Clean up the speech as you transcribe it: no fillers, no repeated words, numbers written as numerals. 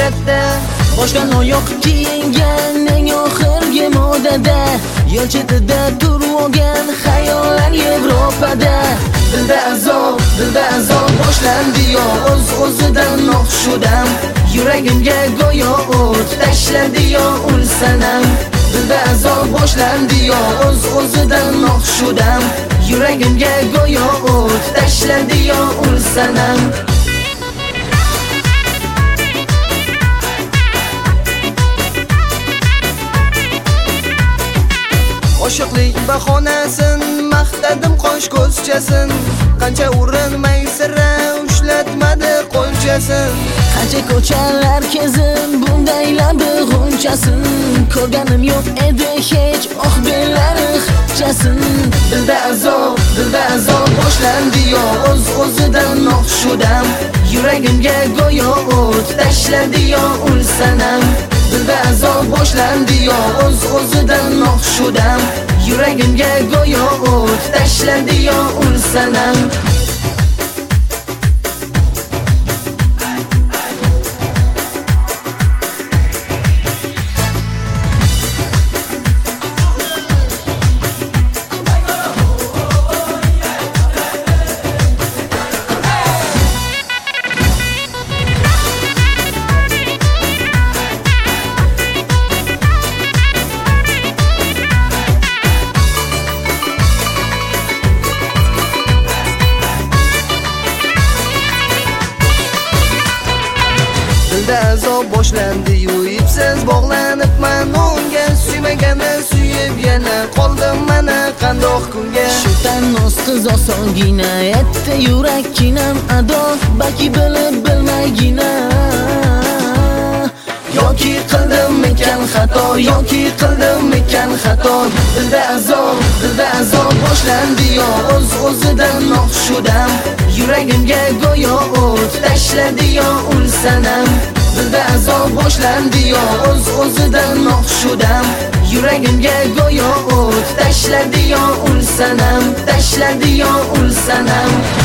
suratda. Boshdan oyoq kiyingan eng oxirgi modada, yo'l chetida turib olgan xayollar Yevropada. Dilda azob boshlandi-yo, o'z-o'zidan noxushudam. Yuragimga go'yo o't tashladi-yo ul sanam. Dilda azob boshlandi-yo, o'z-o'zidan noxushudam. Yuragimga go'yo o't tashladi-yo ul sanam. Oshiqlik bahonasin, maqtadim qo'sh ko'zchasin. Qancha urinmay sira ushlatmadi qo'lchasin. Qancha ko'chalar kezib bundaylardi g'unchasin. Ko'rganim yo'q edi hech belari xchasin. Dilda azob boshlandi-yo, o'z-o'zidan noxushudam. Yuragimga go'yo o't tashladi-yo ul sanam. Dilda azob boshlandi-yo, o'z-o'zidan noxushudam. Yuragimga go'yo o't tashladi-yo ul sanam. Dilda azob boshlandi-yu, ipsiz bog'lanibman unga. Suymagani suyib yana qoldim mana qandoq kunga. Shu tannoz qiz osongina aytdi yurakkinam ado, balki bilib bilmaygina. Yoki qildimmikan xato. Dilda azob boshlandi-yo, o'z-o'zidan noxushudam. Yuragimga go'yo o't tashladi-yo ul sanam. Dilda azob boshlandi-yo, o'z-o'zidan noxushudam. Yuragimga go'yo o't tashladi-yo ul sanam.